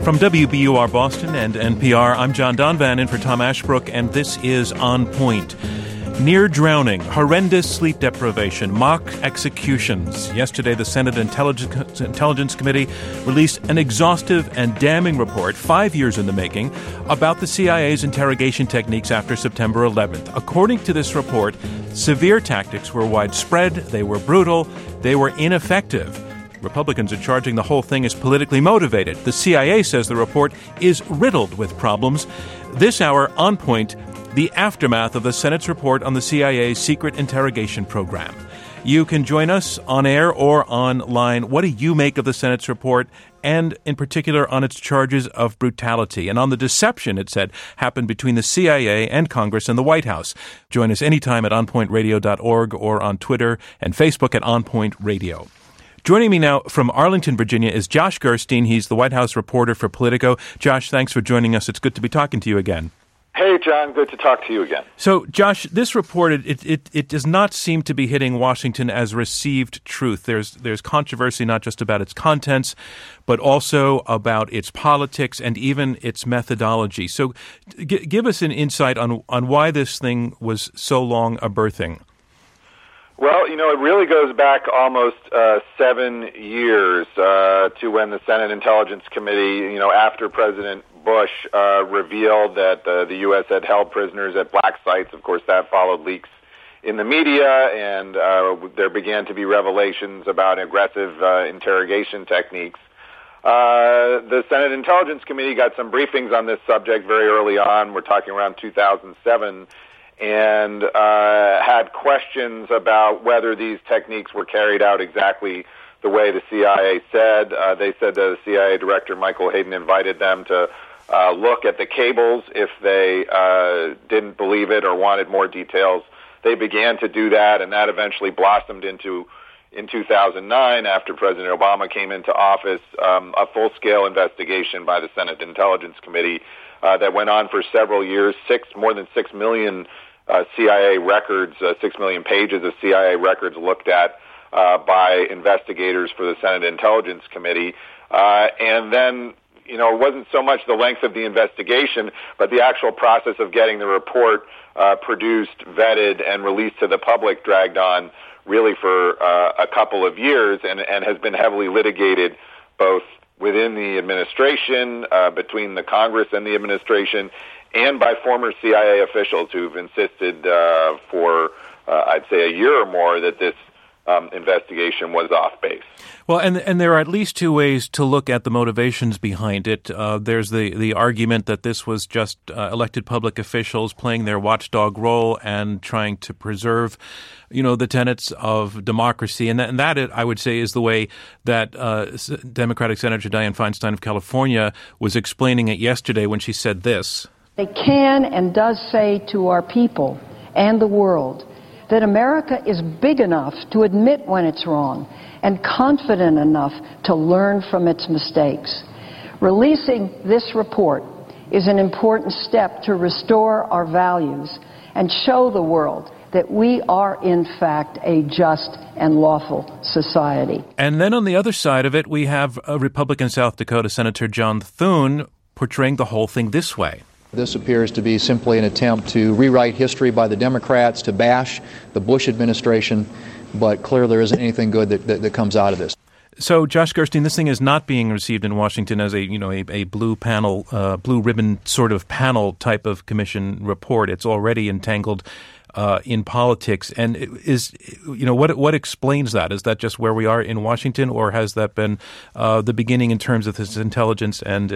From WBUR Boston and NPR, I'm John Donvan in for Tom Ashbrook, and this is On Point. Near drowning, horrendous sleep deprivation, mock executions. Yesterday, the Senate Intelligence Committee released an exhaustive and damning report, 5 years in the making, about the CIA's interrogation techniques after September 11th. According to this report, severe tactics were widespread, they were brutal, they were ineffective. Republicans are charging the whole thing as politically motivated. The CIA says the report is riddled with problems. This hour, On Point, the aftermath of the Senate's report on the CIA's secret interrogation program. You can join us on air or online. What do you make of the Senate's report, and in particular on its charges of brutality and on the deception, it said, happened between the CIA and Congress and the White House? Join us anytime at onpointradio.org or on Twitter and Facebook at OnPoint Radio. Joining me now from Arlington, Virginia, is Josh Gerstein. He's the White House reporter for Politico. Josh, thanks for joining us. It's good to be talking to you again. Hey, John. Good to talk to you again. So, Josh, this report, it does not seem to be hitting Washington as received truth. There's controversy not just about its contents, but also about its politics and even its methodology. So give us an insight on why this thing was so long a birthing. Well, it really goes back almost 7 years to when the Senate Intelligence Committee, after President Bush revealed that the U.S. had held prisoners at black sites. Of course, that followed leaks in the media, and there began to be revelations about aggressive interrogation techniques. The Senate Intelligence Committee got some briefings on this subject very early on. We're talking around 2007. And had questions about whether these techniques were carried out exactly the way the CIA said. They said that the CIA director, Michael Hayden, invited them to look at the cables if they didn't believe it or wanted more details. They began to do that, and that eventually blossomed into, in 2009, after President Obama came into office, a full-scale investigation by the Senate Intelligence Committee that went on for several years, more than 6 million CIA records, 6 million pages of CIA records looked at by investigators for the Senate Intelligence Committee. And then, it wasn't so much the length of the investigation, but the actual process of getting the report produced, vetted, and released to the public dragged on really for a couple of years and has been heavily litigated both within the administration, between the Congress and the administration, and by former CIA officials who've insisted for, I'd say, a year or more that this investigation was off base. Well, and there are at least two ways to look at the motivations behind it. There's the argument that this was just elected public officials playing their watchdog role and trying to preserve, the tenets of democracy. And that, I would say, is the way that Democratic Senator Dianne Feinstein of California was explaining it yesterday when she said this. It can and does say to our people and the world that America is big enough to admit when it's wrong and confident enough to learn from its mistakes. Releasing this report is an important step to restore our values and show the world that we are, in fact, a just and lawful society. And then on the other side of it, we have Republican South Dakota Senator John Thune portraying the whole thing this way. This appears to be simply an attempt to rewrite history by the Democrats, to bash the Bush administration, but clearly there isn't anything good that comes out of this. So, Josh Gerstein, this thing is not being received in Washington as a blue panel, blue ribbon sort of panel type of commission report. It's already entangled in politics, and what explains that? Is that just where we are in Washington, or has that been the beginning in terms of this intelligence and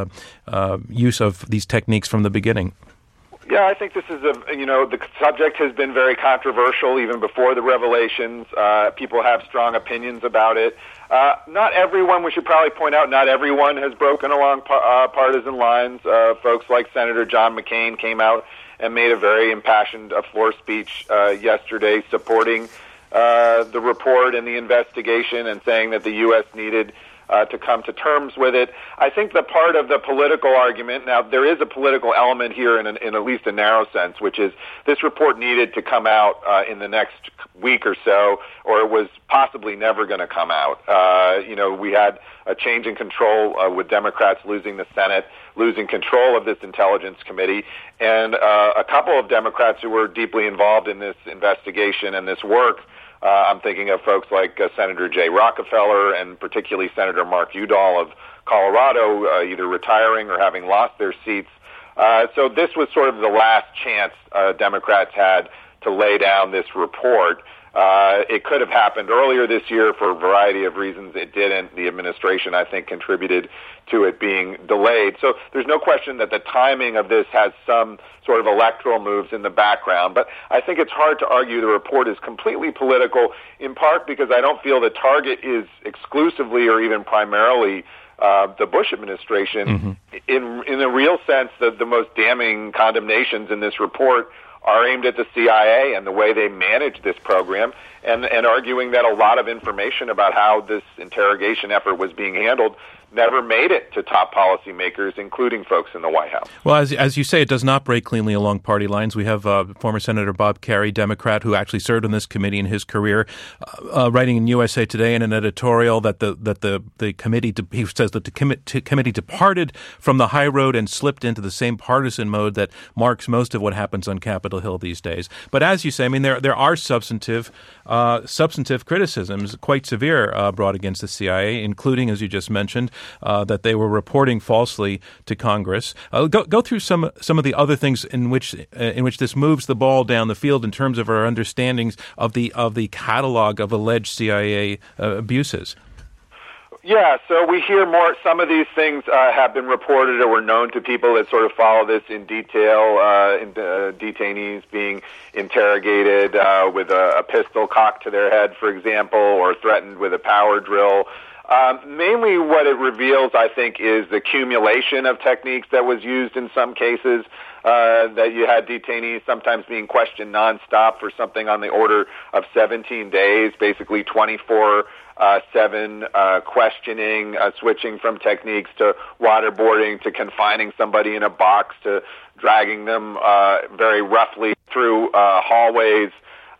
use of these techniques from the beginning? Yeah, I think this is the subject has been very controversial even before the revelations. People have strong opinions about it. Not everyone, we should probably point out, not everyone has broken along partisan lines. Folks like Senator John McCain came out and made a very impassioned floor speech yesterday supporting the report and the investigation and saying that the U.S. needed to come to terms with it. I think the part of the political argument, now there is a political element here in at least a narrow sense, which is this report needed to come out in the next week or so, or it was possibly never going to come out. We had a change in control with Democrats losing the Senate, losing control of this Intelligence Committee, and a couple of Democrats who were deeply involved in this investigation and this work. I'm thinking of folks like Senator Jay Rockefeller and particularly Senator Mark Udall of Colorado, either retiring or having lost their seats. So this was sort of the last chance Democrats had to lay down this report. It could have happened earlier this year for a variety of reasons. It didn't. The administration, I think, contributed to it being delayed. So there's no question that the timing of this has some sort of electoral moves in the background. But I think it's hard to argue the report is completely political, in part because I don't feel the target is exclusively or even primarily the Bush administration. Mm-hmm. In a real sense, the most damning condemnations in this report are aimed at the CIA and the way they manage this program, and arguing that a lot of information about how this interrogation effort was being handled never made it to top policymakers, including folks in the White House. Well, as you say, it does not break cleanly along party lines. We have former Senator Bob Kerrey, Democrat, who actually served on this committee in his career, writing in USA Today in an editorial that the committee, he says that the committee departed from the high road and slipped into the same partisan mode that marks most of what happens on Capitol Hill these days. But as you say, I mean, there are substantive criticisms, quite severe, brought against the CIA, including, as you just mentioned, that they were reporting falsely to Congress. Go through some of the other things in which this moves the ball down the field in terms of our understandings of the catalog of alleged CIA abuses. Yeah, so we hear more. Some of these things have been reported or were known to people that sort of follow this in detail. Detainees being interrogated with a pistol cocked to their head, for example, or threatened with a power drill. Mainly what it reveals, I think, is the accumulation of techniques that was used in some cases, that you had detainees sometimes being questioned nonstop for something on the order of 17 days, basically 24/7 questioning, switching from techniques to waterboarding to confining somebody in a box to dragging them very roughly through hallways.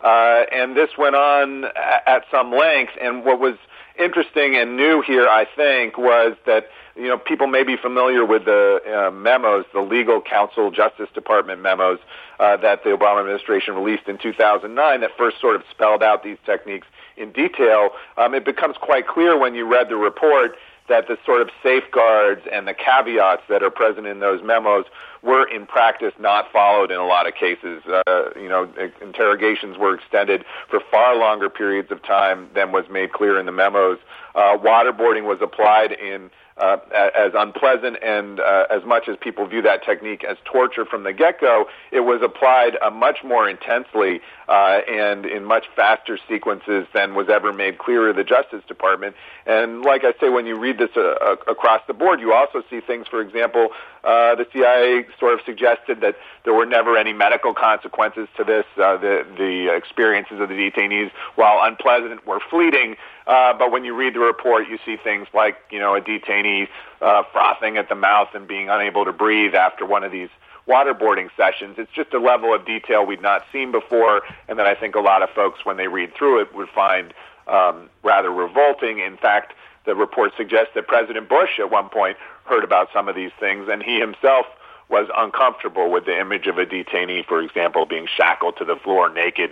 And this went on at some length, and what was interesting and new here, I think, was that, people may be familiar with the memos, the legal counsel, Justice Department memos that the Obama administration released in 2009 that first sort of spelled out these techniques in detail. It becomes quite clear when you read the report that the sort of safeguards and the caveats that are present in those memos were in practice not followed in a lot of cases. Interrogations were extended for far longer periods of time than was made clear in the memos. Waterboarding was applied in as unpleasant, and as much as people view that technique as torture from the get-go, it was applied much more intensely and in much faster sequences than was ever made clear to the Justice Department. And like I say, when you read this across the board, you also see things, for example, the CIA sort of suggested that there were never any medical consequences to this. The experiences of the detainees, while unpleasant, were fleeting. But when you read the report, you see things like, a detainee frothing at the mouth and being unable to breathe after one of these waterboarding sessions. It's just a level of detail we'd not seen before, and that I think a lot of folks, when they read through it, would find rather revolting. In fact, the report suggests that President Bush at one point heard about some of these things, and he himself was uncomfortable with the image of a detainee, for example, being shackled to the floor naked,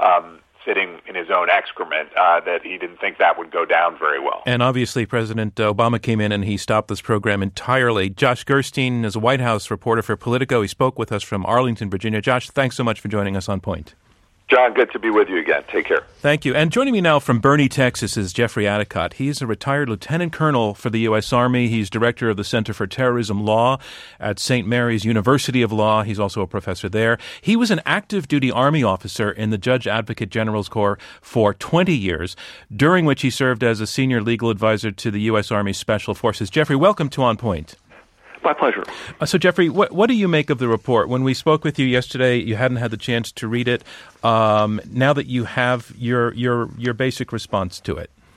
sitting in his own excrement, that he didn't think that would go down very well. And obviously, President Obama came in and he stopped this program entirely. Josh Gerstein is a White House reporter for Politico. He spoke with us from Arlington, Virginia. Josh, thanks so much for joining us on Point. John, good to be with you again. Take care. Thank you. And joining me now from Boerne, Texas, is Jeffrey Adicott. He's a retired lieutenant colonel for the U.S. Army. He's director of the Center for Terrorism Law at St. Mary's University of Law. He's also a professor there. He was an active duty Army officer in the Judge Advocate General's Corps for 20 years, during which he served as a senior legal advisor to the U.S. Army Special Forces. Jeffrey, welcome to On Point. My pleasure. So, Jeffrey, what do you make of the report? When we spoke with you yesterday, you hadn't had the chance to read it. Now that you have your basic response to it.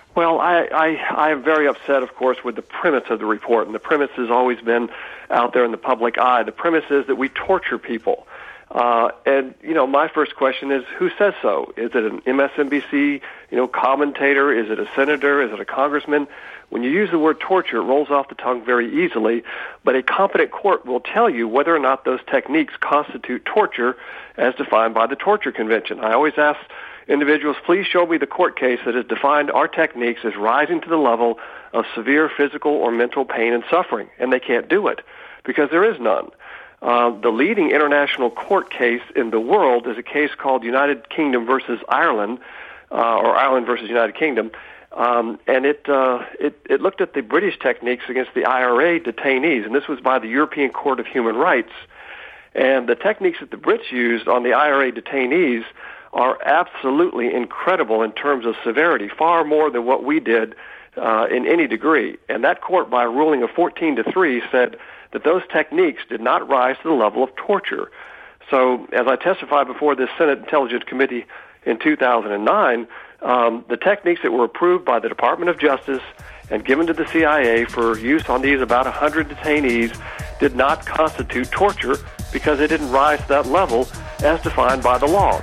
Well, I am very upset, of course, with the premise of the report, and the premise has always been out there in the public eye. The premise is that we torture people. And, my first question is, who says so? Is it an MSNBC, commentator? Is it a senator? Is it a congressman? When you use the word torture, it rolls off the tongue very easily, but a competent court will tell you whether or not those techniques constitute torture as defined by the Torture Convention. I always ask individuals, please show me the court case that has defined our techniques as rising to the level of severe physical or mental pain and suffering, and they can't do it because there is none. The leading international court case in the world is a case called United Kingdom versus Ireland, or Ireland versus United Kingdom, and it looked at the British techniques against the IRA detainees, and this was by the European Court of Human Rights. And the techniques that the Brits used on the IRA detainees are absolutely incredible in terms of severity, far more than what we did in any degree. And that court, by a ruling of 14-3, said that those techniques did not rise to the level of torture. So, as I testified before this Senate Intelligence Committee in 2009, the techniques that were approved by the Department of Justice and given to the CIA for use on these about 100 detainees did not constitute torture because it didn't rise to that level as defined by the law.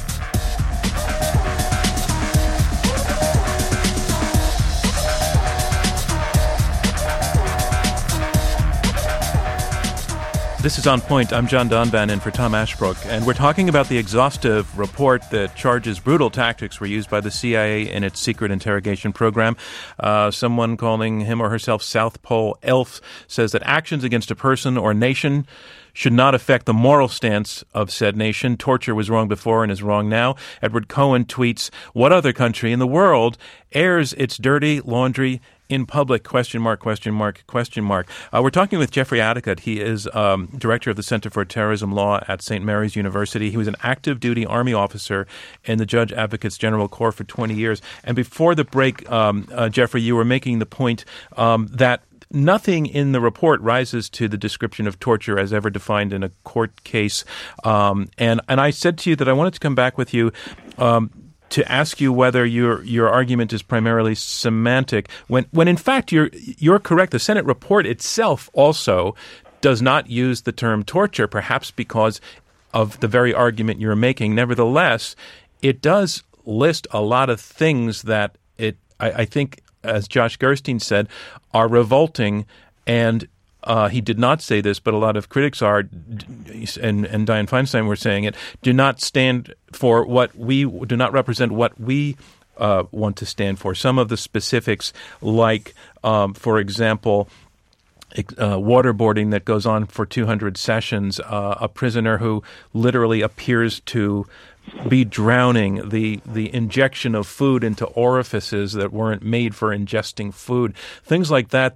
This is On Point. I'm John Donvan in for Tom Ashbrook, and we're talking about the exhaustive report that charges brutal tactics were used by the CIA in its secret interrogation program. Someone calling him or herself South Pole Elf says that actions against a person or nation should not affect the moral stance of said nation. Torture was wrong before and is wrong now. Edward Cohen tweets, "What other country in the world airs its dirty laundry in public?" ? We're talking with Jeffrey Attica. He is director of the Center for Terrorism Law at St. Mary's University. He was an active duty Army officer in the Judge Advocates General Corps for 20 years. And before the break, Jeffrey, you were making the point that nothing in the report rises to the description of torture as ever defined in a court case. And I said to you that I wanted to come back with you to ask you whether your argument is primarily semantic, when in fact you're correct. The Senate report itself also does not use the term torture, perhaps because of the very argument you're making. Nevertheless, it does list a lot of things that I think, as Josh Gerstein said, are revolting, and he did not say this, but a lot of critics are, and Dianne Feinstein were saying it, do not stand for what we do not represent what we want to stand for. Some of the specifics, like, for example, waterboarding that goes on for 200 sessions, a prisoner who literally appears to be drowning, the injection of food into orifices that weren't made for ingesting food, things like that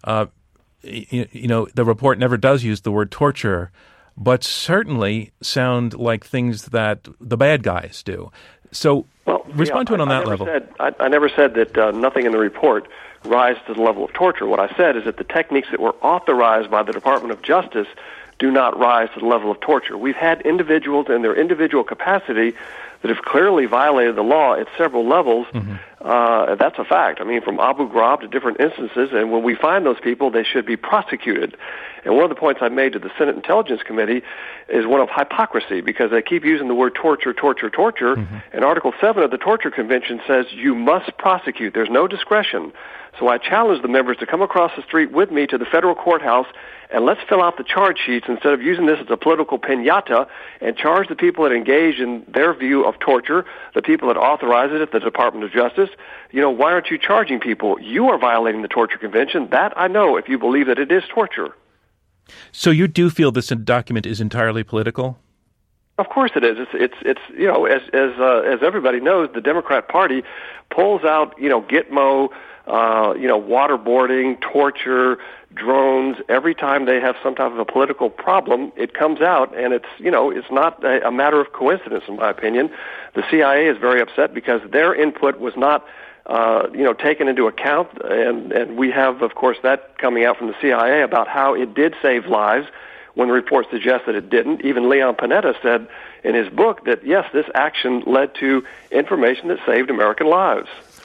the report never does use the word torture, but certainly sound like things that the bad guys do. So respond to it on that level. I never said that nothing in the report rise to the level of torture. What I said is that the techniques that were authorized by the Department of Justice do not rise to the level of torture. We've had individuals in their individual capacity that have clearly violated the law at several levels. Mm-hmm. That's a fact. I mean, from Abu Ghraib to different instances, and when we find those people, they should be prosecuted. And one of the points I made to the Senate Intelligence Committee is one of hypocrisy, because they keep using the word torture, mm-hmm. And Article 7 of the Torture Convention says you must prosecute. There's no discretion. So I challenge the members to come across the street with me to the federal courthouse, and let's fill out the charge sheets instead of using this as a political piñata, and charge the people that engage in their view of torture, the people that authorize it at the Department of Justice. Why aren't you charging people? You are violating the Torture Convention. That I know, if you believe that it is torture. So you do feel this document is entirely political? Of course it is. It's as everybody knows, the Democrat Party pulls out Gitmo, waterboarding, torture, drones. Every time they have some type of a political problem, it comes out, and it's not a matter of coincidence, in my opinion. The CIA is very upset because their input was not taken into account, and we have, of course, that coming out from the CIA about how it did save lives when the report suggests that it didn't. Even Leon Panetta said in his book that, yes, this action led to information that saved American lives.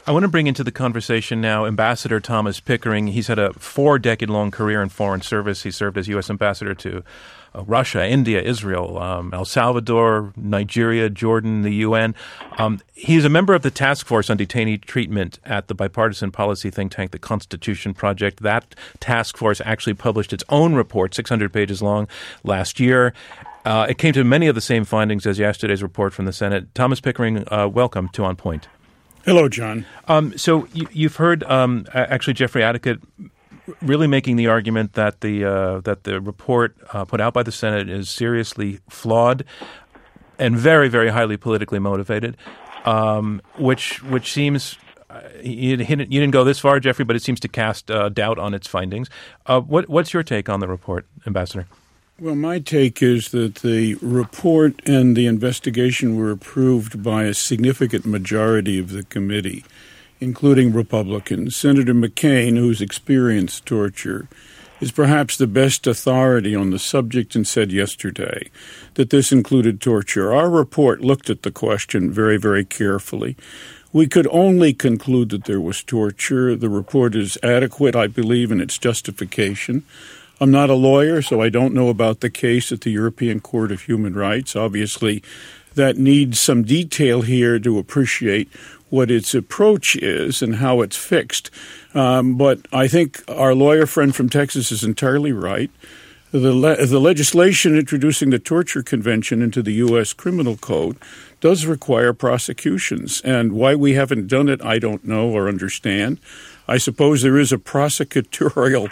I want to bring into the conversation now Ambassador Thomas Pickering. He's had a 4-decade-long career in foreign service. He served as U.S. Ambassador to Russia, India, Israel, El Salvador, Nigeria, Jordan, the UN. He's a member of the Task Force on Detainee Treatment at the bipartisan policy think tank, the Constitution Project. That task force actually published its own report, 600 pages long, last year. It came to many of the same findings as yesterday's report from the Senate. Thomas Pickering, welcome to On Point. Hello, John. So you've heard actually Jeffrey Advocate really making the argument that the report put out by the Senate is seriously flawed and very, very highly politically motivated, which seems you didn't go this far, Jeffrey, but it seems to cast doubt on its findings. What's your take on the report, Ambassador? Well, my take is that the report and the investigation were approved by a significant majority of the committee, including Republicans. Senator McCain, who's experienced torture, is perhaps the best authority on the subject and said yesterday that this included torture. Our report looked at the question very, very carefully. We could only conclude that there was torture. The report is adequate, I believe, in its justification. I'm not a lawyer, so I don't know about the case at the European Court of Human Rights. Obviously, that needs some detail here to appreciate what its approach is and how it's fixed. But I think our lawyer friend from Texas is entirely right. The legislation introducing the Torture Convention into the U.S. Criminal Code does require prosecutions. And why we haven't done it, I don't know or understand. I suppose there is a prosecutorial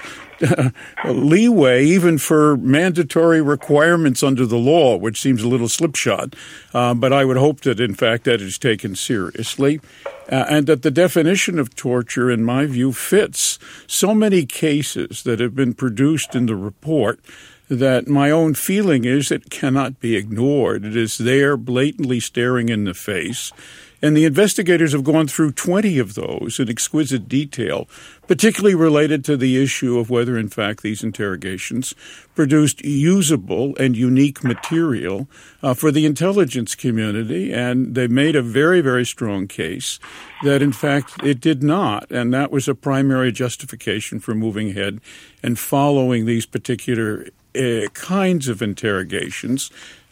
leeway even for mandatory requirements under the law, which seems a little slipshod. But I would hope that, in fact, that is taken seriously and that the definition of torture, in my view, fits so many cases that have been produced in the report that my own feeling is it cannot be ignored. It is there blatantly staring in the face. And the investigators have gone through 20 of those in exquisite detail, particularly related to the issue of whether, in fact, these interrogations produced usable and unique material for the intelligence community. And they made a very, very strong case that, in fact, it did not. And that was a primary justification for moving ahead and following these particular kinds of interrogations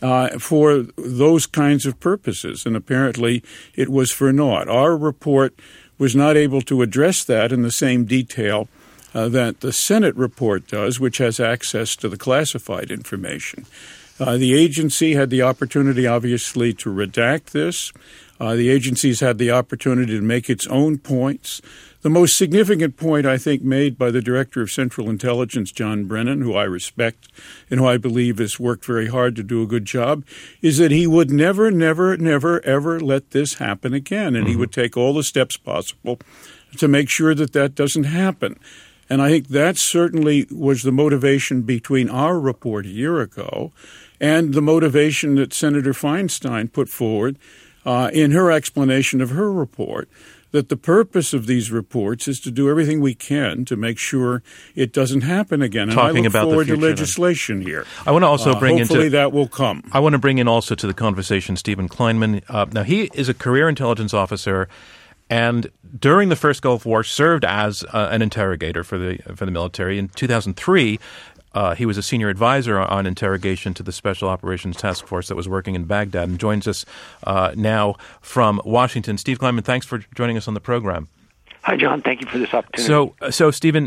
for those kinds of purposes. And apparently it was for naught. Our report was not able to address that in the same detail that the Senate report does, which has access to the classified information. The agency had the opportunity, obviously, to redact this. The agency's had the opportunity to make its own points. The most significant point, I think, made by the Director of Central Intelligence, John Brennan, who I respect and who I believe has worked very hard to do a good job, is that he would never, ever let this happen again. And he would take all the steps possible to make sure that that doesn't happen. And I think that certainly was the motivation between our report a year ago and the motivation that Senator Feinstein put forward in her explanation of her report, that the purpose of these reports is to do everything we can to make sure it doesn't happen again. And Talking I look about forward the future, to legislation here. I want to also bring hopefully that will come. I want to bring in also to the conversation Stephen Kleinman. Now, he is a career intelligence officer, and during the first Gulf War served as an interrogator for the military. In 2003, he was a senior advisor on interrogation to the Special Operations Task Force that was working in Baghdad, and joins us now from Washington. Steve Kleinman, thanks for joining us on the program. Hi, John. Thank you for this opportunity. So Stephen,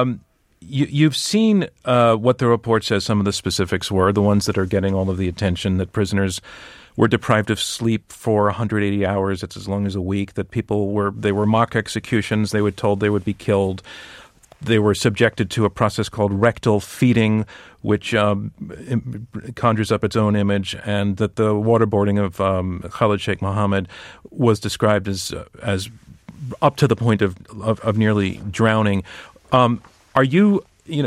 you've seen what the report says some of the specifics were, the ones that are getting all of the attention, that prisoners were deprived of sleep for 180 hours. It's as long as a week. That they were mock executions. They were told they would be killed. They were subjected to a process called rectal feeding, which conjures up its own image, and that the waterboarding of Khalid Sheikh Mohammed was described as up to the point of nearly drowning. Are you,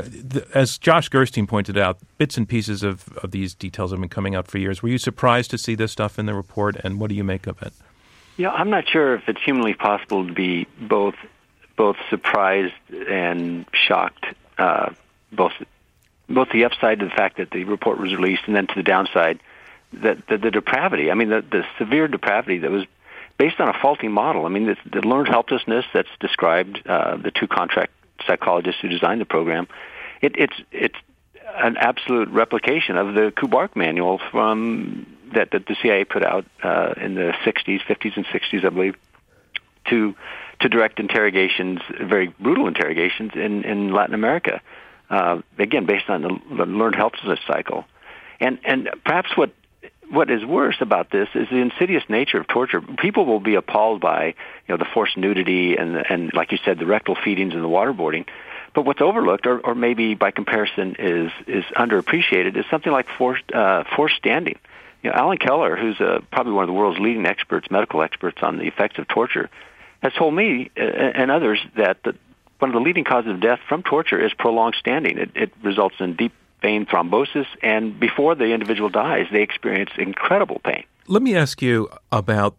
as Josh Gerstein pointed out, bits and pieces of these details have been coming out for years. Were you surprised to see this stuff in the report, and what do you make of it? Yeah, I'm not sure if it's humanly possible to be both surprised and shocked, both the upside to the fact that the report was released, and then to the downside, that the depravity. I mean, the severe depravity that was based on a faulty model. I mean, the learned helplessness that's described, the two contract psychologists who designed the program, it's an absolute replication of the Kubark manual from that the CIA put out in the 50s and 60s, I believe, to direct interrogations, very brutal interrogations in Latin America. Again, based on the learned helplessness cycle. And perhaps what is worse about this is the insidious nature of torture. People will be appalled by the forced nudity and like you said, the rectal feedings and the waterboarding. But what's overlooked, or maybe by comparison is underappreciated, is something like forced standing. Alan Keller, who's probably one of the world's leading medical experts on the effects of torture, has told me and others that one of the leading causes of death from torture is prolonged standing. It results in deep vein thrombosis, and before the individual dies, they experience incredible pain. Let me ask you about,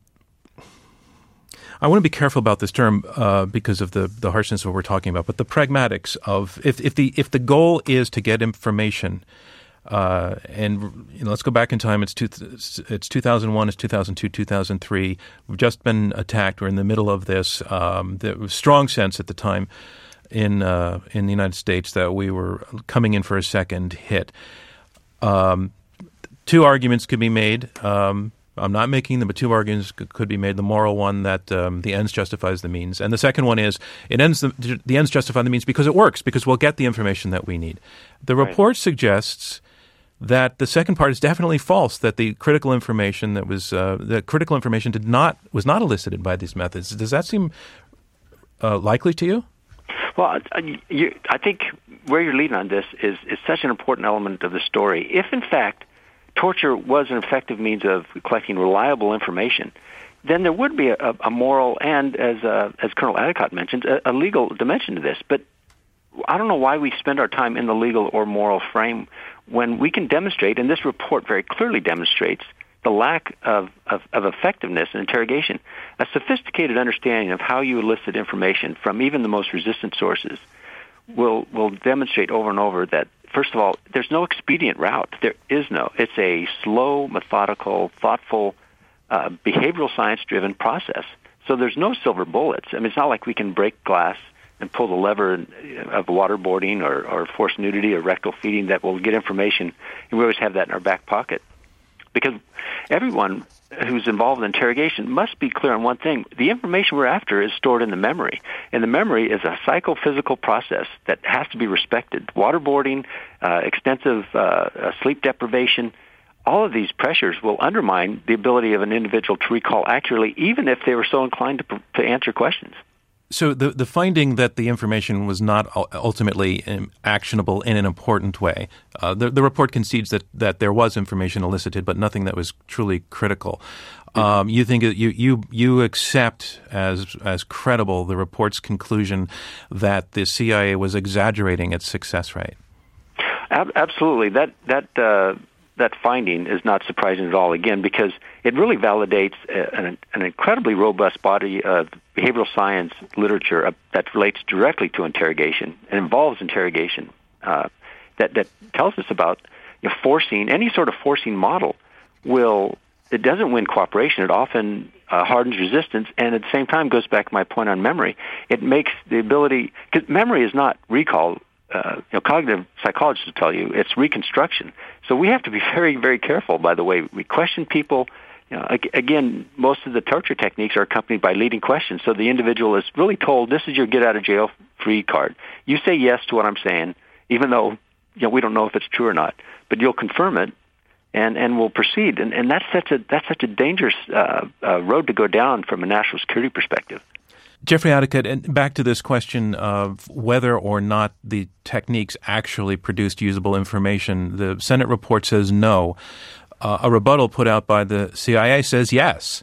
I want to be careful about this term because of the harshness of what we're talking about, but the pragmatics of, if the goal is to get information, and let's go back in time, it's 2001, it's 2002, 2003, we've just been attacked, we're in the middle of this, there was strong sense at the time in the United States that we were coming in for a second hit. Two arguments could be made. I'm not making them, but two arguments could be made. The moral one that the ends justifies the means, and the second one is the ends justify the means because it works, because we'll get the information that we need. The report suggests that the second part is definitely false. That the critical information was not elicited by these methods. Does that seem likely to you? Well, I think where you're leading on this is such an important element of the story. If, in fact, torture was an effective means of collecting reliable information, then there would be a moral and, as Colonel Adicott mentioned, a legal dimension to this. But I don't know why we spend our time in the legal or moral frame when we can demonstrate, and this report very clearly demonstrates, the lack of effectiveness in interrogation. A sophisticated understanding of how you elicit information from even the most resistant sources will demonstrate over and over that, first of all, there's no expedient route. There is no. It's a slow, methodical, thoughtful, behavioral science-driven process. So there's no silver bullets. I mean, it's not like we can break glass and pull the lever of waterboarding or forced nudity or rectal feeding that will get information, and we always have that in our back pocket. Because everyone who's involved in interrogation must be clear on one thing. The information we're after is stored in the memory. And the memory is a psychophysical process that has to be respected. Waterboarding, extensive sleep deprivation, all of these pressures will undermine the ability of an individual to recall accurately, even if they were so inclined to answer questions. So the finding that the information was not ultimately actionable in an important way, the report concedes that there was information elicited, but nothing that was truly critical. You think you accept as credible the report's conclusion that the CIA was exaggerating its success rate? Absolutely. That finding is not surprising at all, again, because it really validates an incredibly robust body of behavioral science literature that relates directly to interrogation and involves interrogation that tells us about forcing. Any sort of forcing model it doesn't win cooperation. It often hardens resistance, and at the same time goes back to my point on memory. It makes the ability, because memory is not recall. Cognitive psychologists will tell you it's reconstruction. So we have to be very, very careful by the way we question people. Again, most of the torture techniques are accompanied by leading questions. So the individual is really told, this is your get-out-of-jail-free card. You say yes to what I'm saying, even though we don't know if it's true or not. But you'll confirm it, and we'll proceed. And that's such a dangerous road to go down from a national security perspective. Jeffrey Adicott, and back to this question of whether or not the techniques actually produced usable information. The Senate report says no. A rebuttal put out by the CIA says yes.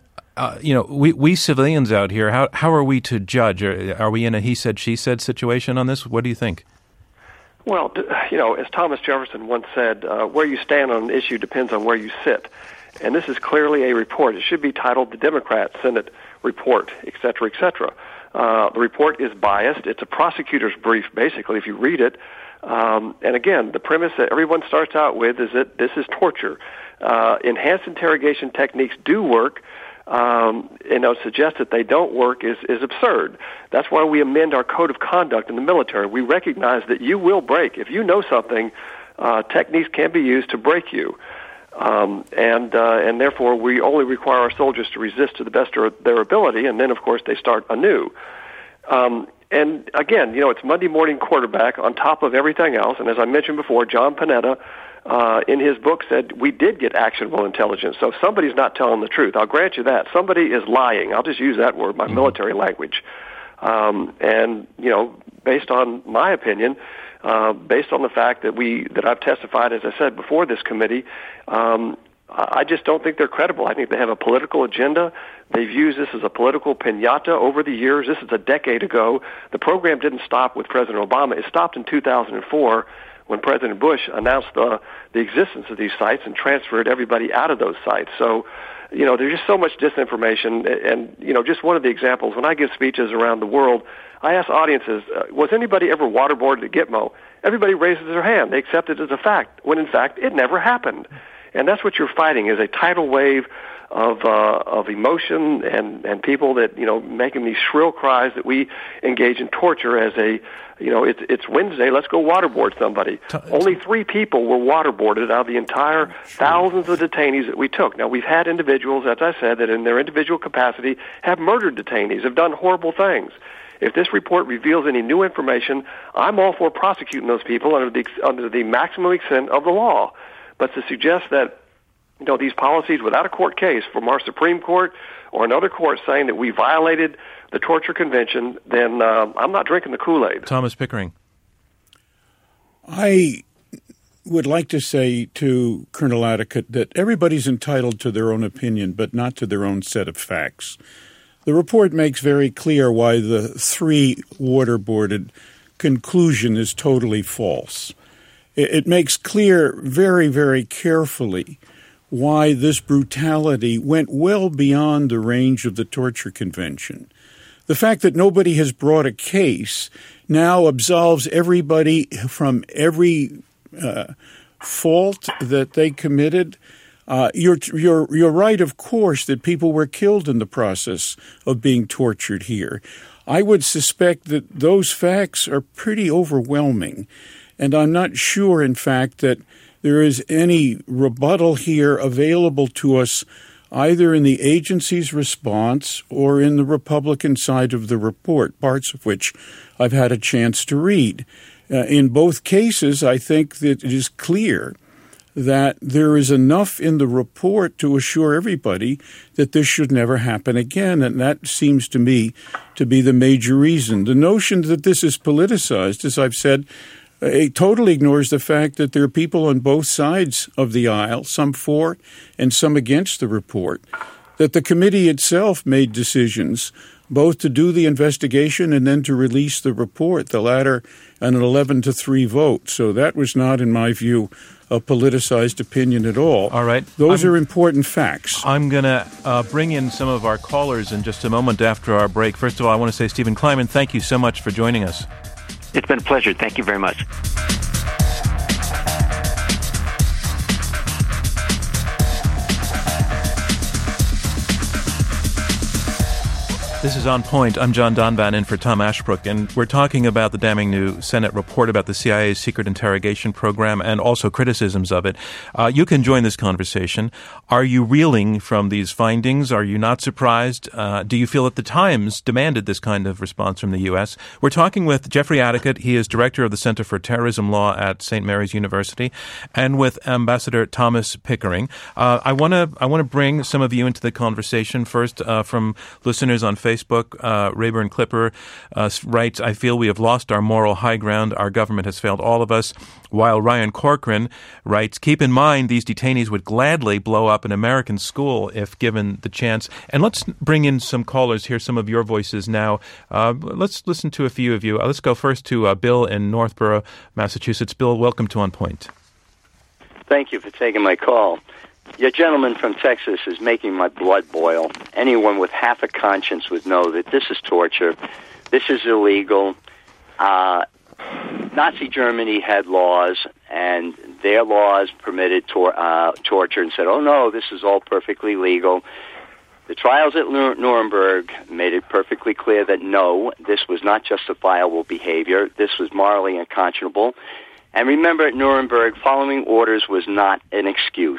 We civilians out here, how are we to judge? Are we in a he said, she said situation on this? What do you think? Well, as Thomas Jefferson once said, where you stand on an issue depends on where you sit. And this is clearly a report. It should be titled the Democrat Senate Report, et cetera, et cetera. The report is biased. It's a prosecutor's brief, basically, if you read it. And again, the premise that everyone starts out with is that this is torture. Enhanced interrogation techniques do work. suggest that they don't work is absurd. That's why we amend our code of conduct in the military. We recognize that you will break. If you know something, techniques can be used to break you. And therefore we only require our soldiers to resist to the best of their ability, and then, of course, they start anew. And again, it's Monday morning quarterback on top of everything else. And as I mentioned before, John Panetta, in his book said we did get actionable intelligence. So somebody's not telling the truth. I'll grant you that. Somebody is lying. I'll just use that word, my military language. And based on my opinion, based on the fact that I've testified, as I said before this committee, I just don't think they're credible. I think they have a political agenda. They've used this as a political piñata over the years. This is a decade ago. The program didn't stop with President Obama. It stopped in 2004 when President Bush announced the existence of these sites and transferred everybody out of those sites. So, there's just so much disinformation. And, just one of the examples, when I give speeches around the world, I ask audiences, was anybody ever waterboarded at Gitmo? Everybody raises their hand. They accept it as a fact, when in fact it never happened. And that's what you're fighting, is a tidal wave of emotion and people that, making these shrill cries that we engage in torture as it's Wednesday, let's go waterboard somebody. Only 3 people were waterboarded out of the entire thousands of detainees that we took. Now, we've had individuals, as I said, that in their individual capacity have murdered detainees, have done horrible things. If this report reveals any new information, I'm all for prosecuting those people under the maximum extent of the law. But to suggest that these policies without a court case from our Supreme Court or another court saying that we violated the Torture Convention, then I'm not drinking the Kool-Aid. Thomas Pickering. I would like to say to Colonel Adicott that everybody's entitled to their own opinion, but not to their own set of facts. The report makes very clear why the 3 waterboarded conclusion is totally false. It makes clear very, very carefully why this brutality went well beyond the range of the Torture Convention. The fact that nobody has brought a case now absolves everybody from every fault that they committed. You're right, of course, that people were killed in the process of being tortured here. I would suspect that those facts are pretty overwhelming. And I'm not sure, in fact, that there is any rebuttal here available to us either in the agency's response or in the Republican side of the report, parts of which I've had a chance to read. In both cases, I think that it is clear that there is enough in the report to assure everybody that this should never happen again, and that seems to me to be the major reason. The notion that this is politicized, as I've said, it totally ignores the fact that there are people on both sides of the aisle, some for and some against the report, that the committee itself made decisions both to do the investigation and then to release the report, the latter an 11-3 vote. So that was not, in my view, a politicized opinion at all. All right. Those are important facts. I'm going to bring in some of our callers in just a moment after our break. First of all, I want to say, Stephen Kleiman, thank you so much for joining us. It's been a pleasure. Thank you very much. This is On Point. I'm John Donvan in for Tom Ashbrook, and we're talking about the damning new Senate report about the CIA's secret interrogation program and also criticisms of it. You can join this conversation. Are you reeling from these findings? Are you not surprised? Do you feel that the Times demanded this kind of response from the U.S.? We're talking with Jeffrey Adicott. He is director of the Center for Terrorism Law at St. Mary's University, and with Ambassador Thomas Pickering. I want to bring some of you into the conversation. First, from listeners on Facebook, Rayburn Clipper writes, I feel we have lost our moral high ground. Our government has failed all of us. While Ryan Corcoran writes, keep in mind these detainees would gladly blow up an American school if given the chance. And let's bring in some callers, hear some of your voices now. Let's listen to a few of you. Let's go first to Bill in Northborough, Massachusetts. Bill, welcome to On Point. Thank you for taking my call. Your gentleman from Texas is making my blood boil. Anyone with half a conscience would know that this is torture. This is illegal. Nazi Germany had laws, and their laws permitted torture and said, oh, no, this is all perfectly legal. The trials at Nuremberg made it perfectly clear that no, this was not justifiable behavior. This was morally unconscionable. And remember, at Nuremberg, following orders was not an excuse.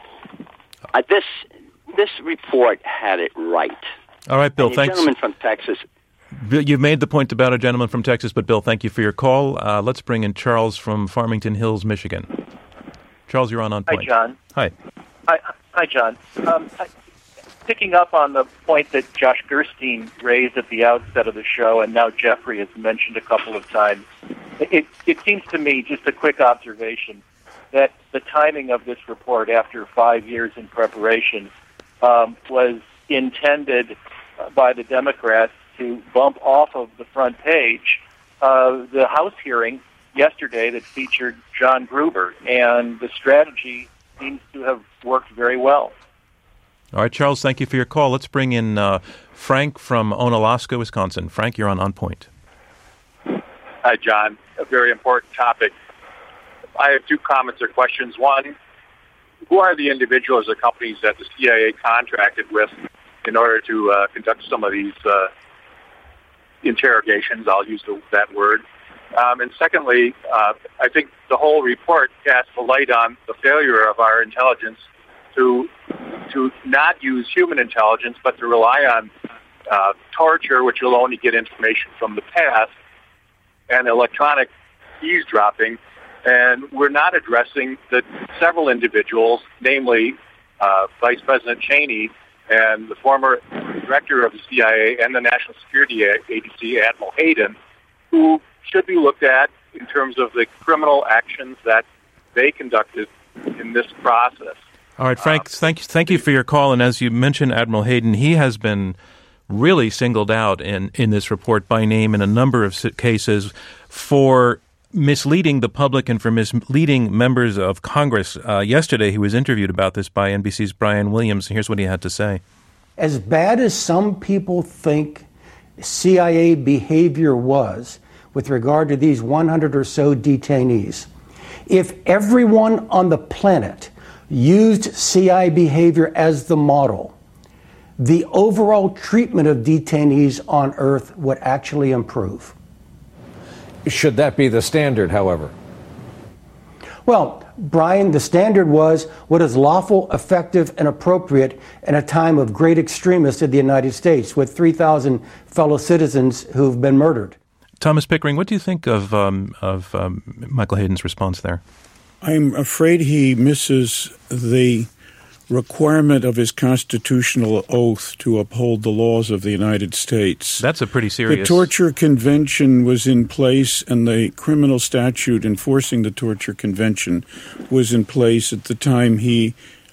This report had it right. All right, Bill, thanks. Gentleman from Texas. Bill, you've made the point about a gentleman from Texas, but Bill, thank you for your call. Let's bring in Charles from Farmington Hills, Michigan. Charles, you're on point. Hi, John. Hi. Hi, John. Picking up on the point that Josh Gerstein raised at the outset of the show, and now Jeffrey has mentioned a couple of times, it seems to me, just a quick observation, that the timing of this report after 5 years in preparation was intended by the Democrats to bump off of the front page the House hearing yesterday that featured John Gruber, and the strategy seems to have worked very well. All right, Charles, thank you for your call. Let's bring in Frank from Onalaska, Wisconsin. Frank, you're on point. Hi, John. A very important topic. I have two comments or questions. One, who are the individuals or companies that the CIA contracted with in order to conduct some of these interrogations? I'll use that word. And secondly, I think the whole report casts a light on the failure of our intelligence to not use human intelligence, but to rely on torture, which will only get information from the past, and electronic eavesdropping. And we're not addressing the several individuals, namely Vice President Cheney and the former director of the CIA and the National Security Agency, Admiral Hayden, who should be looked at in terms of the criminal actions that they conducted in this process. All right, Frank, thank you for your call. And as you mentioned, Admiral Hayden, he has been really singled out in this report by name in a number of cases for misleading the public and for misleading members of Congress. Yesterday, he was interviewed about this by NBC's Brian Williams, and here's what he had to say. As bad as some people think CIA behavior was with regard to these 100 or so detainees, if everyone on the planet used CIA behavior as the model, the overall treatment of detainees on Earth would actually improve. Should that be the standard, however? Well, Brian, the standard was what is lawful, effective, and appropriate in a time of great extremists in the United States with 3,000 fellow citizens who've been murdered. Thomas Pickering, what do you think of Michael Hayden's response there? I'm afraid he misses the requirement of his constitutional oath to uphold the laws of the United States. That's a pretty serious... The Torture Convention was in place, and the criminal statute enforcing the Torture Convention was in place at the time he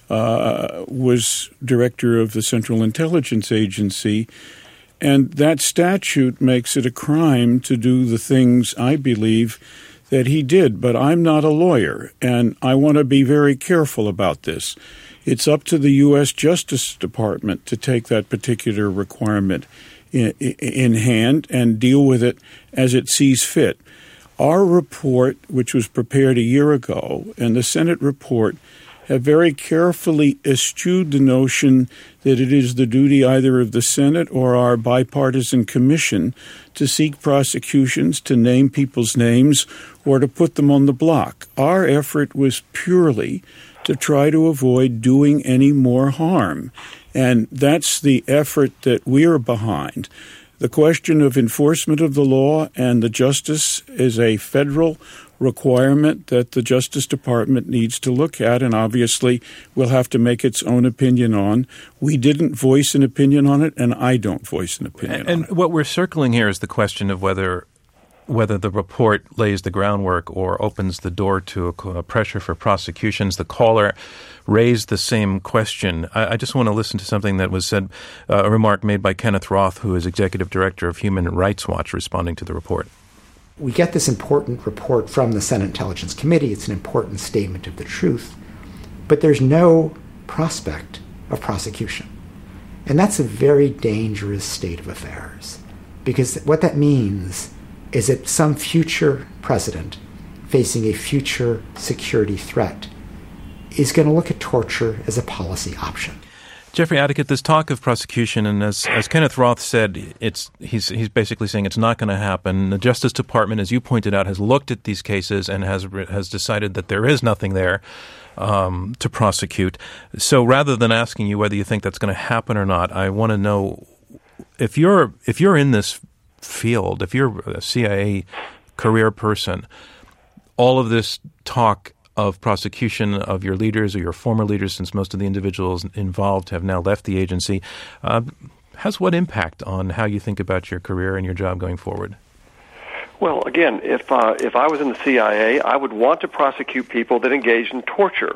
was director of the Central Intelligence Agency. And that statute makes it a crime to do the things, I believe, that he did. But I'm not a lawyer, and I want to be very careful about this. It's up to the U.S. Justice Department to take that particular requirement in hand and deal with it as it sees fit. Our report, which was prepared a year ago, and the Senate report have very carefully eschewed the notion that it is the duty either of the Senate or our bipartisan commission to seek prosecutions, to name people's names, or to put them on the block. Our effort was purely to try to avoid doing any more harm. And that's the effort that we are behind. The question of enforcement of the law and the justice is a federal requirement that the Justice Department needs to look at, and obviously will have to make its own opinion on. We didn't voice an opinion on it, and I don't voice an opinion on it. And what we're circling here is the question of whether the report lays the groundwork or opens the door to a pressure for prosecutions. The caller raised the same question. I just want to listen to something that was said, a remark made by Kenneth Roth, who is executive director of Human Rights Watch, responding to the report. We get this important report from the Senate Intelligence Committee. It's an important statement of the truth, but there's no prospect of prosecution. And that's a very dangerous state of affairs, because what that means is that some future president facing a future security threat is going to look at torture as a policy option. Jeffrey Addickett, this talk of prosecution, and as Kenneth Roth said, he's basically saying it's not going to happen. The Justice Department, as you pointed out, has looked at these cases and has decided that there is nothing there to prosecute. So rather than asking you whether you think that's going to happen or not, I want to know if you're in this field, if you're a CIA career person, all of this talk of prosecution of your leaders or your former leaders, since most of the individuals involved have now left the agency, has what impact on how you think about your career and your job going forward? Well, again, if I was in the CIA, I would want to prosecute people that engage in torture.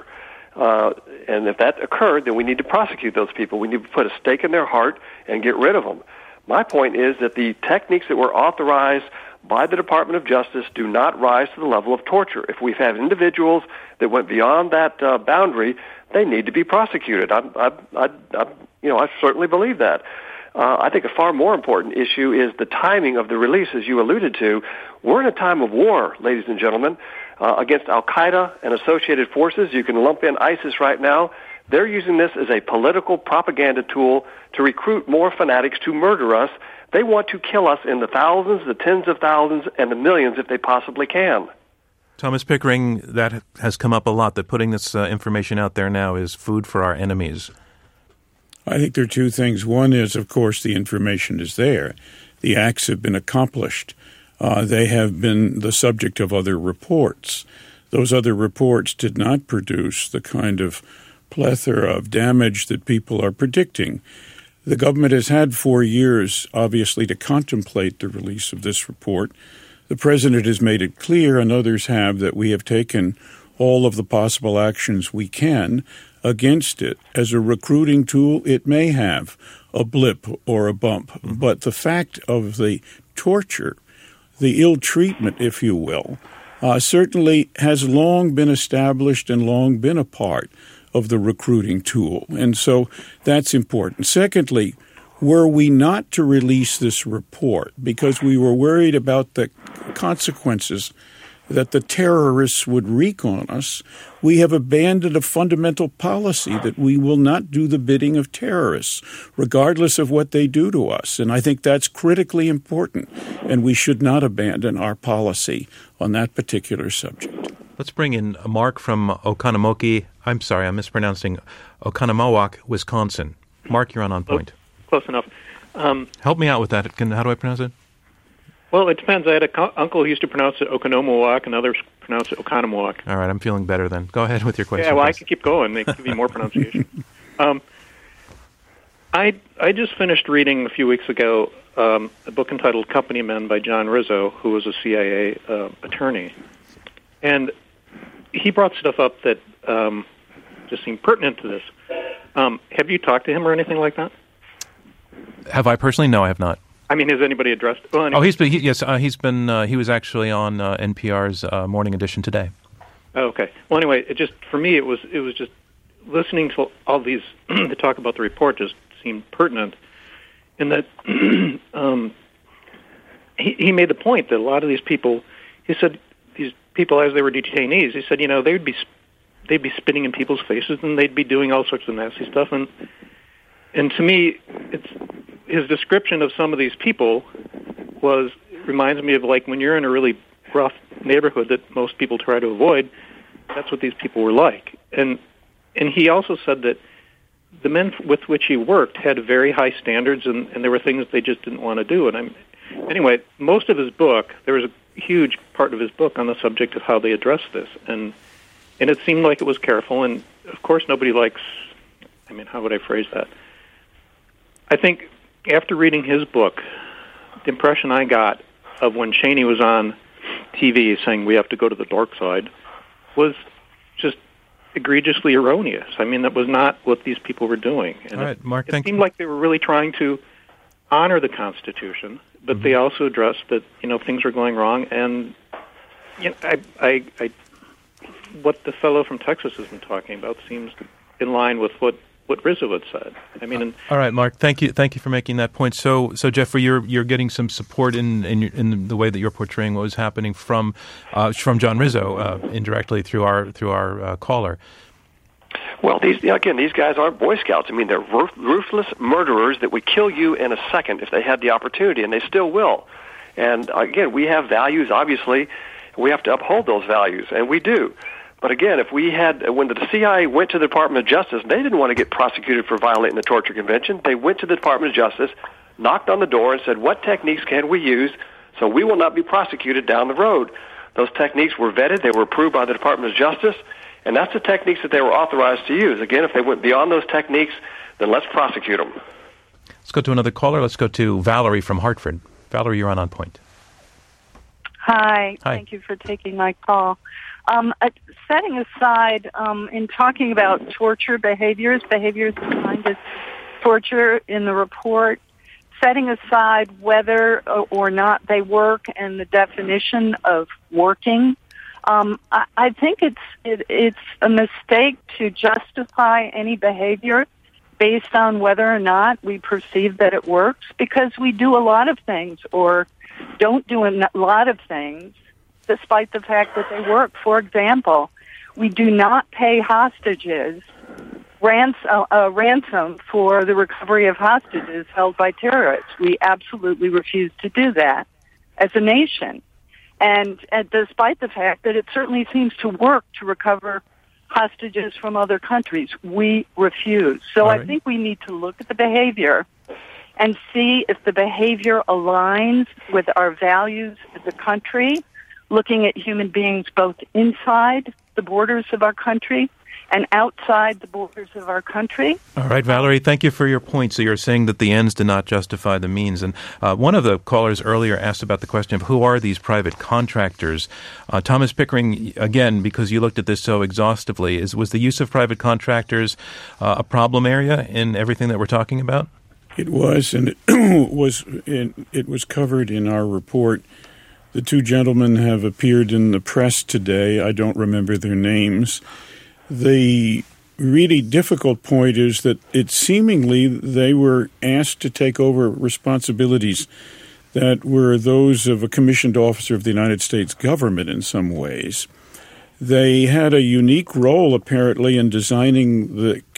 And if that occurred, then we need to prosecute those people. We need to put a stake in their heart and get rid of them. My point is that the techniques that were authorized by the Department of Justice do not rise to the level of torture. If we've had individuals that went beyond that boundary, they need to be prosecuted. I certainly believe that. I think a far more important issue is the timing of the release, as you alluded to. We're in a time of war, ladies and gentlemen, against Al-Qaeda and associated forces. You can lump in ISIS right now. They're using this as a political propaganda tool to recruit more fanatics to murder us. They want to kill us in the thousands, the tens of thousands, and the millions if they possibly can. Thomas Pickering, that has come up a lot, that putting this information out there now is food for our enemies. I think there are two things. One is, of course, the information is there. The acts have been accomplished. They have been the subject of other reports. Those other reports did not produce the kind of plethora of damage that people are predicting. The government has had 4 years, obviously, to contemplate the release of this report. The president has made it clear, and others have, that we have taken all of the possible actions we can against it. As a recruiting tool, it may have a blip or a bump, but the fact of the torture, the ill treatment, if you will, certainly has long been established and long been a part of the recruiting tool. And so that's important. Secondly, were we not to release this report because we were worried about the consequences that the terrorists would wreak on us, we have abandoned a fundamental policy that we will not do the bidding of terrorists, regardless of what they do to us. And I think that's critically important, and we should not abandon our policy on that particular subject. Let's bring in Mark from Oconomowoc. I'm sorry, I'm mispronouncing Oconomowoc, Wisconsin. Mark, you're on point. Close enough. Help me out with that. How do I pronounce it? Well, it depends. I had an uncle who used to pronounce it Oconomowoc, and others pronounce it Oconomowoc. All right, I'm feeling better then. Go ahead with your question. Yeah, well, please. I could keep going. They give you more pronunciation. I just finished reading a few weeks ago a book entitled Company Men by John Rizzo, who was a CIA attorney. And he brought stuff up that just seemed pertinent to this. Have you talked to him or anything like that? Have I personally? No, I have not. I mean, has anybody addressed? Well, anyway. Oh, he's been. He was actually on NPR's Morning Edition today. Oh, okay. Well, anyway, for me, it was just listening to all these to talk about the report just seemed pertinent, in that he made the point that a lot of these people, he said, these people as they were detainees, he said, they'd be spitting in people's faces and they'd be doing all sorts of nasty stuff, and to me, his description of some of these people reminds me of like when you're in a really rough neighborhood that most people try to avoid. That's what these people were like. And he also said that the men with which he worked had very high standards, and there were things they just didn't want to do. And anyway, most of his book, there was a huge part of his book on the subject of how they addressed this, and it seemed like it was careful. And of course, nobody likes. I mean, how would I phrase that? I think after reading his book, the impression I got of when Cheney was on TV saying we have to go to the dark side was just egregiously erroneous. I mean, that was not what these people were doing. And all right, Mark, it seemed like they were really trying to honor the Constitution, but they also addressed that things were going wrong. And what the fellow from Texas has been talking about seems in line with what Rizzo had said. I mean, all right, Mark. Thank you for making that point. So Jeffrey, you're getting some support in the way that you're portraying what was happening from John Rizzo indirectly through our caller. Well, these guys aren't Boy Scouts. I mean, they're ruthless murderers that would kill you in a second if they had the opportunity, and they still will. And again, we have values, obviously. We have to uphold those values, and we do. But again, when the CIA went to the Department of Justice, they didn't want to get prosecuted for violating the Torture Convention. They went to the Department of Justice, knocked on the door, and said, what techniques can we use so we will not be prosecuted down the road? Those techniques were vetted. They were approved by the Department of Justice. And that's the techniques that they were authorized to use. Again, if they went beyond those techniques, then let's prosecute them. Let's go to another caller. Let's go to Valerie from Hartford. Valerie, you're on Point. Hi. Thank you for taking my call. Setting aside, in talking about torture behaviors defined as torture in the report, setting aside whether or not they work and the definition of working, I think it's a mistake to justify any behavior based on whether or not we perceive that it works, because we do a lot of things or don't do a lot of things despite the fact that they work. For example, we do not pay hostages ransom for the recovery of hostages held by terrorists. We absolutely refuse to do that as a nation. And despite the fact that it certainly seems to work to recover hostages from other countries, we refuse. So I think we need to look at the behavior and see if the behavior aligns with our values as a country, looking at human beings both inside the borders of our country and outside the borders of our country. All right, Valerie, thank you for your point. So you're saying that the ends do not justify the means. And one of the callers earlier asked about the question of who are these private contractors. Thomas Pickering, again, because you looked at this so exhaustively, was the use of private contractors a problem area in everything that we're talking about? It was, and it was covered in our report. The two gentlemen have appeared in the press today. I don't remember their names. The really difficult point is that it seemingly they were asked to take over responsibilities that were those of a commissioned officer of the United States government in some ways. They had a unique role, apparently, in designing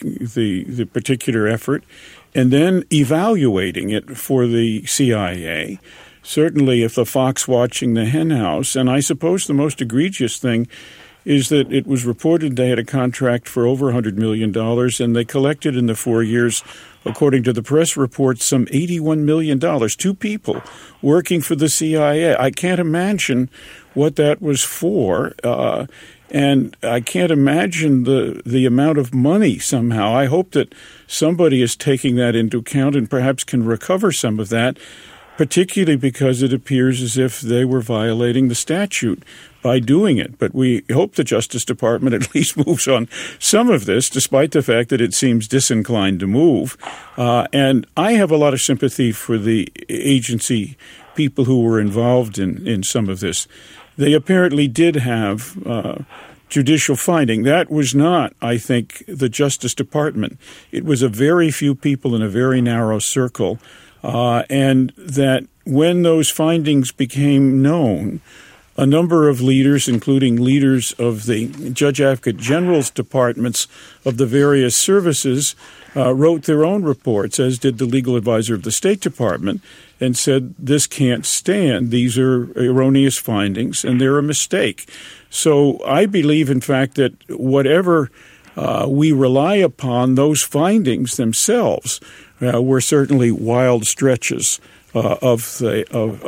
the particular effort and then evaluating it for the CIA. Certainly, if the fox watching the hen house, and I suppose the most egregious thing is that it was reported they had a contract for over $100 million, and they collected in the 4 years, according to the press reports, some $81 million. Two people working for the CIA. I can't imagine what that was for, and I can't imagine the amount of money somehow. I hope that somebody is taking that into account and perhaps can recover some of that, particularly because it appears as if they were violating the statute by doing it. But we hope the Justice Department at least moves on some of this, despite the fact that it seems disinclined to move. And I have a lot of sympathy for the agency people who were involved in some of this. They apparently did have judicial finding. That was not, I think, the Justice Department. It was a very few people in a very narrow circle. And that when those findings became known, a number of leaders, including leaders of the Judge Advocate General's departments of the various services, wrote their own reports, as did the legal advisor of the State Department, and said, this can't stand. These are erroneous findings, and they're a mistake. So I believe, in fact, that whatever we rely upon, those findings themselves were certainly wild stretches of the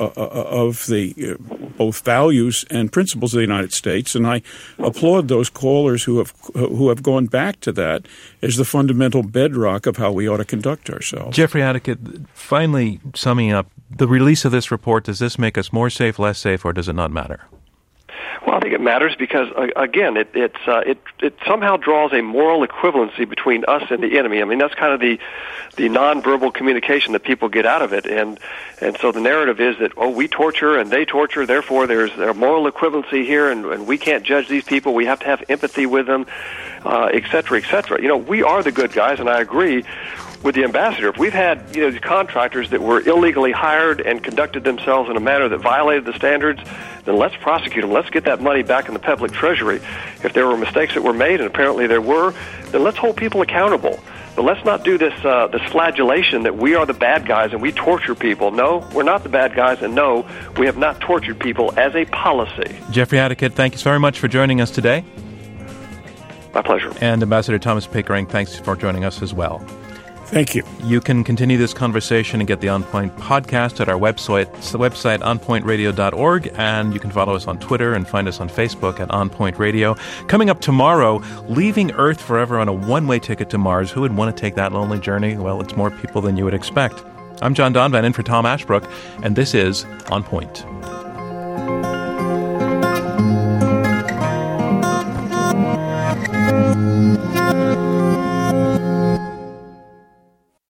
both values and principles of the United States, and I applaud those callers who have gone back to that as the fundamental bedrock of how we ought to conduct ourselves. Jeffrey Advocate, finally summing up, the release of this report, does this make us more safe, less safe, or does it not matter? Well, I think it matters because, again, it somehow draws a moral equivalency between us and the enemy. I mean, that's kind of the nonverbal communication that people get out of it, and so the narrative is that, oh, we torture and they torture, therefore there's a moral equivalency here, and we can't judge these people. We have to have empathy with them, et cetera, et cetera. You know, we are the good guys, and I agree. with the ambassador. If we've had these contractors that were illegally hired and conducted themselves in a manner that violated the standards, then let's prosecute them. Let's get that money back in the public treasury. If there were mistakes that were made, and apparently there were, then let's hold people accountable. But let's not do this flagellation that we are the bad guys and we torture people. No, we're not the bad guys, and no, we have not tortured people as a policy. Jeffrey Hadicott, thank you very much for joining us today. My pleasure. And Ambassador Thomas Pickering, thanks for joining us as well. Thank you. You can continue this conversation and get the On Point podcast at our website, onpointradio.org, and you can follow us on Twitter and find us on Facebook at On Point Radio. Coming up tomorrow, leaving Earth forever on a one-way ticket to Mars. Who would want to take that lonely journey? Well, it's more people than you would expect. I'm John Donvan in for Tom Ashbrook, and this is On Point.